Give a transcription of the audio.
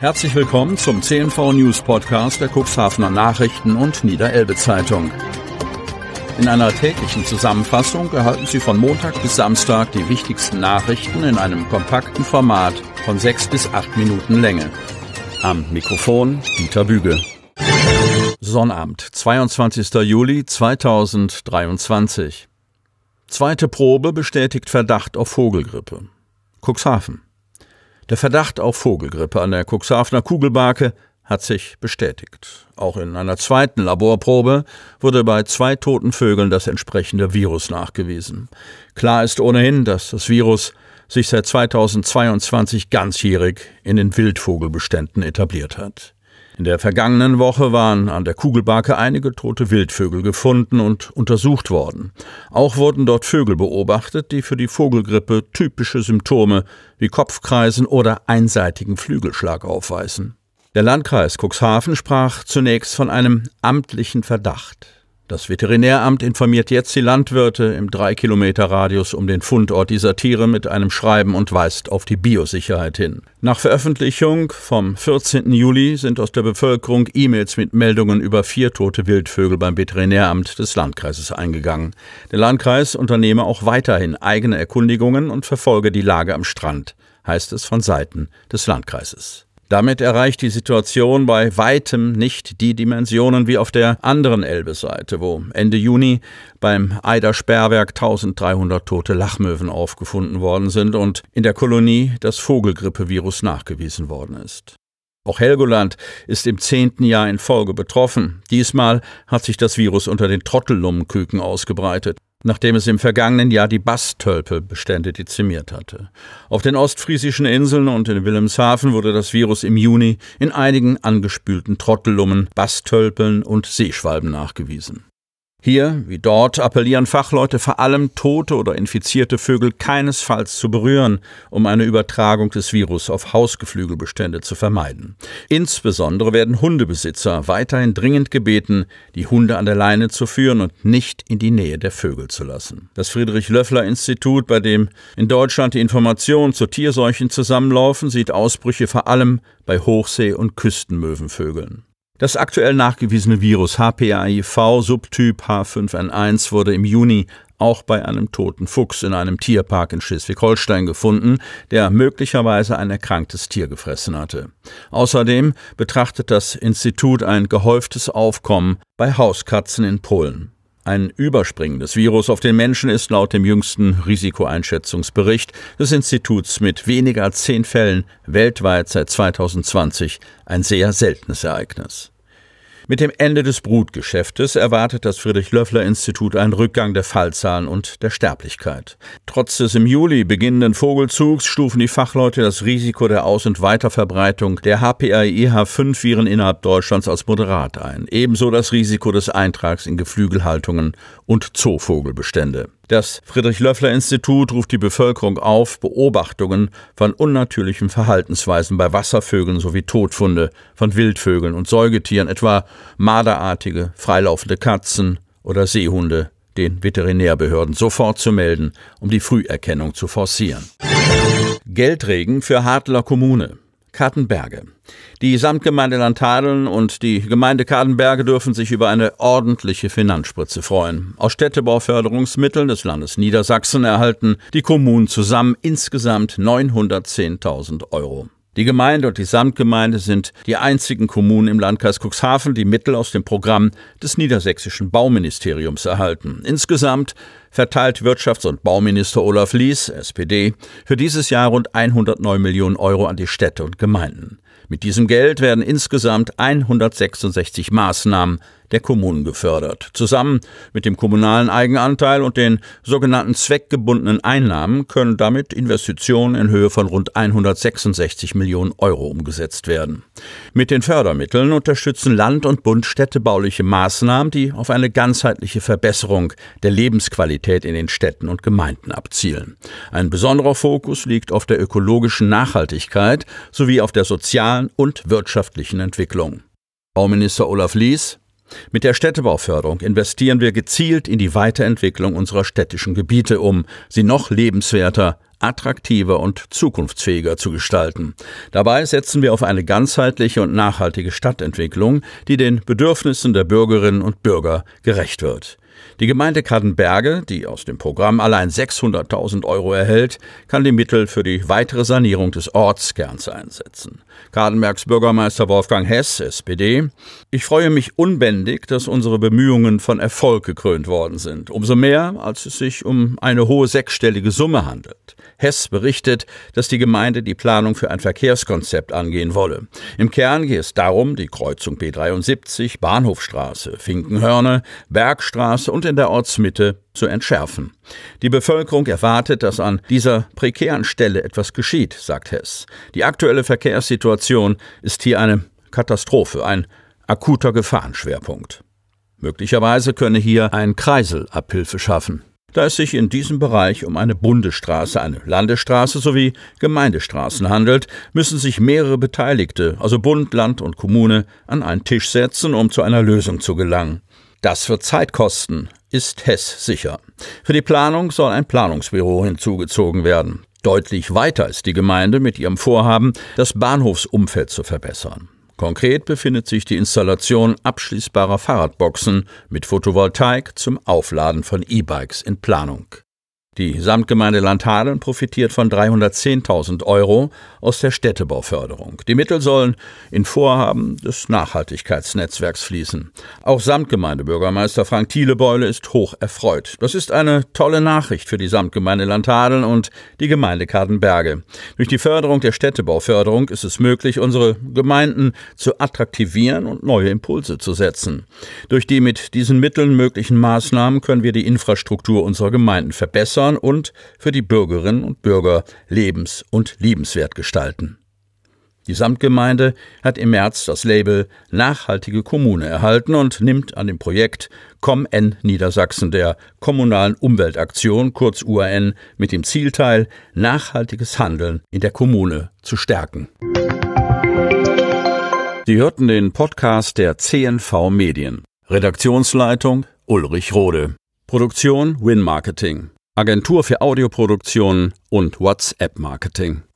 Herzlich willkommen zum CNV News Podcast der Cuxhavener Nachrichten und Niederelbe Zeitung. In einer täglichen Zusammenfassung erhalten Sie von Montag bis Samstag die wichtigsten Nachrichten in einem kompakten Format von 6 bis 8 Minuten Länge. Am Mikrofon Dieter Büge. Sonnabend, 22. Juli 2023. Zweite Probe bestätigt Verdacht auf Vogelgrippe. Cuxhaven. Der Verdacht auf Vogelgrippe an der Cuxhavener Kugelbarke hat sich bestätigt. Auch in einer zweiten Laborprobe wurde bei 2 toten Vögeln das entsprechende Virus nachgewiesen. Klar ist ohnehin, dass das Virus sich seit 2022 ganzjährig in den Wildvogelbeständen etabliert hat. In der vergangenen Woche waren an der Kugelbarke einige tote Wildvögel gefunden und untersucht worden. Auch wurden dort Vögel beobachtet, die für die Vogelgrippe typische Symptome wie Kopfkreisen oder einseitigen Flügelschlag aufweisen. Der Landkreis Cuxhaven sprach zunächst von einem amtlichen Verdacht. Das Veterinäramt informiert jetzt die Landwirte im 3-Kilometer-Radius um den Fundort dieser Tiere mit einem Schreiben und weist auf die Biosicherheit hin. Nach Veröffentlichung vom 14. Juli sind aus der Bevölkerung E-Mails mit Meldungen über 4 tote Wildvögel beim Veterinäramt des Landkreises eingegangen. Der Landkreis unternehme auch weiterhin eigene Erkundigungen und verfolge die Lage am Strand, heißt es von Seiten des Landkreises. Damit erreicht die Situation bei weitem nicht die Dimensionen wie auf der anderen Elbe-Seite, wo Ende Juni beim Eider-Sperrwerk 1300 tote Lachmöwen aufgefunden worden sind und in der Kolonie das Vogelgrippevirus nachgewiesen worden ist. Auch Helgoland ist im 10. Jahr in Folge betroffen. Diesmal hat sich das Virus unter den Trottellummenküken ausgebreitet, nachdem es im vergangenen Jahr die Bastölpelbestände dezimiert hatte. Auf den ostfriesischen Inseln und in Wilhelmshaven wurde das Virus im Juni in einigen angespülten Trottellummen, Bastölpeln und Seeschwalben nachgewiesen. Hier, wie dort, appellieren Fachleute vor allem tote oder infizierte Vögel keinesfalls zu berühren, um eine Übertragung des Virus auf Hausgeflügelbestände zu vermeiden. Insbesondere werden Hundebesitzer weiterhin dringend gebeten, die Hunde an der Leine zu führen und nicht in die Nähe der Vögel zu lassen. Das Friedrich-Loeffler-Institut, bei dem in Deutschland die Informationen zu Tierseuchen zusammenlaufen, sieht Ausbrüche vor allem bei Hochsee- und Küstenmöwenvögeln. Das aktuell nachgewiesene Virus HPAIV Subtyp H5N1 wurde im Juni auch bei einem toten Fuchs in einem Tierpark in Schleswig-Holstein gefunden, der möglicherweise ein erkranktes Tier gefressen hatte. Außerdem betrachtet das Institut ein gehäuftes Aufkommen bei Hauskatzen in Polen. Ein überspringendes Virus auf den Menschen ist laut dem jüngsten Risikoeinschätzungsbericht des Instituts mit weniger als 10 Fällen weltweit seit 2020 ein sehr seltenes Ereignis. Mit dem Ende des Brutgeschäftes erwartet das Friedrich-Loeffler-Institut einen Rückgang der Fallzahlen und der Sterblichkeit. Trotz des im Juli beginnenden Vogelzugs stufen die Fachleute das Risiko der Aus- und Weiterverbreitung der HPAIH5-Viren innerhalb Deutschlands als moderat ein. Ebenso das Risiko des Eintrags in Geflügelhaltungen und Zoovogelbestände. Das Friedrich-Loeffler-Institut ruft die Bevölkerung auf, Beobachtungen von unnatürlichen Verhaltensweisen bei Wasservögeln sowie Todfunde von Wildvögeln und Säugetieren, etwa marderartige, freilaufende Katzen oder Seehunde, den Veterinärbehörden sofort zu melden, um die Früherkennung zu forcieren. Geldregen für Hartler Kommune. Kattenberge. Die Samtgemeinde Landhadeln und die Gemeinde Kattenberge dürfen sich über eine ordentliche Finanzspritze freuen. Aus Städtebauförderungsmitteln des Landes Niedersachsen erhalten die Kommunen zusammen insgesamt 910.000 Euro. Die Gemeinde und die Samtgemeinde sind die einzigen Kommunen im Landkreis Cuxhaven, die Mittel aus dem Programm des niedersächsischen Bauministeriums erhalten. Insgesamt verteilt Wirtschafts- und Bauminister Olaf Lies, SPD, für dieses Jahr rund 109 Millionen Euro an die Städte und Gemeinden. Mit diesem Geld werden insgesamt 166 Maßnahmen der Kommunen gefördert. Zusammen mit dem kommunalen Eigenanteil und den sogenannten zweckgebundenen Einnahmen können damit Investitionen in Höhe von rund 166 Millionen Euro umgesetzt werden. Mit den Fördermitteln unterstützen Land und Bund städtebauliche Maßnahmen, die auf eine ganzheitliche Verbesserung der Lebensqualität in den Städten und Gemeinden abzielen. Ein besonderer Fokus liegt auf der ökologischen Nachhaltigkeit sowie auf der sozialen und wirtschaftlichen Entwicklung. Bauminister Olaf Lies: Mit der Städtebauförderung investieren wir gezielt in die Weiterentwicklung unserer städtischen Gebiete, um sie noch lebenswerter, attraktiver und zukunftsfähiger zu gestalten. Dabei setzen wir auf eine ganzheitliche und nachhaltige Stadtentwicklung, die den Bedürfnissen der Bürgerinnen und Bürger gerecht wird. Die Gemeinde Cadenberge, die aus dem Programm allein 600.000 € erhält, kann die Mittel für die weitere Sanierung des Ortskerns einsetzen. Cadenbergs Bürgermeister Wolfgang Hess, SPD: Ich freue mich unbändig, dass unsere Bemühungen von Erfolg gekrönt worden sind. Umso mehr, als es sich um eine hohe sechsstellige Summe handelt. Hess berichtet, dass die Gemeinde die Planung für ein Verkehrskonzept angehen wolle. Im Kern geht es darum, die Kreuzung B73, Bahnhofstraße, Finkenhörne, Bergstraße und in der Ortsmitte zu entschärfen. Die Bevölkerung erwartet, dass an dieser prekären Stelle etwas geschieht, sagt Hess. Die aktuelle Verkehrssituation ist hier eine Katastrophe, ein akuter Gefahrenschwerpunkt. Möglicherweise könne hier ein Kreisel Abhilfe schaffen. Da es sich in diesem Bereich um eine Bundesstraße, eine Landesstraße sowie Gemeindestraßen handelt, müssen sich mehrere Beteiligte, also Bund, Land und Kommune, an einen Tisch setzen, um zu einer Lösung zu gelangen. Das wird Zeit kosten, ist Hess sicher. Für die Planung soll ein Planungsbüro hinzugezogen werden. Deutlich weiter ist die Gemeinde mit ihrem Vorhaben, das Bahnhofsumfeld zu verbessern. Konkret befindet sich die Installation abschließbarer Fahrradboxen mit Photovoltaik zum Aufladen von E-Bikes in Planung. Die Samtgemeinde Landhadeln profitiert von 310.000 € aus der Städtebauförderung. Die Mittel sollen in Vorhaben des Nachhaltigkeitsnetzwerks fließen. Auch Samtgemeindebürgermeister Frank Thielebeule ist hoch erfreut. Das ist eine tolle Nachricht für die Samtgemeinde Landhadeln und die Gemeinde Cadenberge. Durch die Förderung der Städtebauförderung ist es möglich, unsere Gemeinden zu attraktivieren und neue Impulse zu setzen. Durch die mit diesen Mitteln möglichen Maßnahmen können wir die Infrastruktur unserer Gemeinden verbessern und für die Bürgerinnen und Bürger lebens- und liebenswert gestalten. Die Samtgemeinde hat im März das Label Nachhaltige Kommune erhalten und nimmt an dem Projekt ComN Niedersachsen, der kommunalen Umweltaktion, kurz UAN, mit dem Zielteil, nachhaltiges Handeln in der Kommune zu stärken. Sie hörten den Podcast der CNV Medien. Redaktionsleitung Ulrich Rode. Produktion Win Marketing. Agentur für Audioproduktion und WhatsApp-Marketing.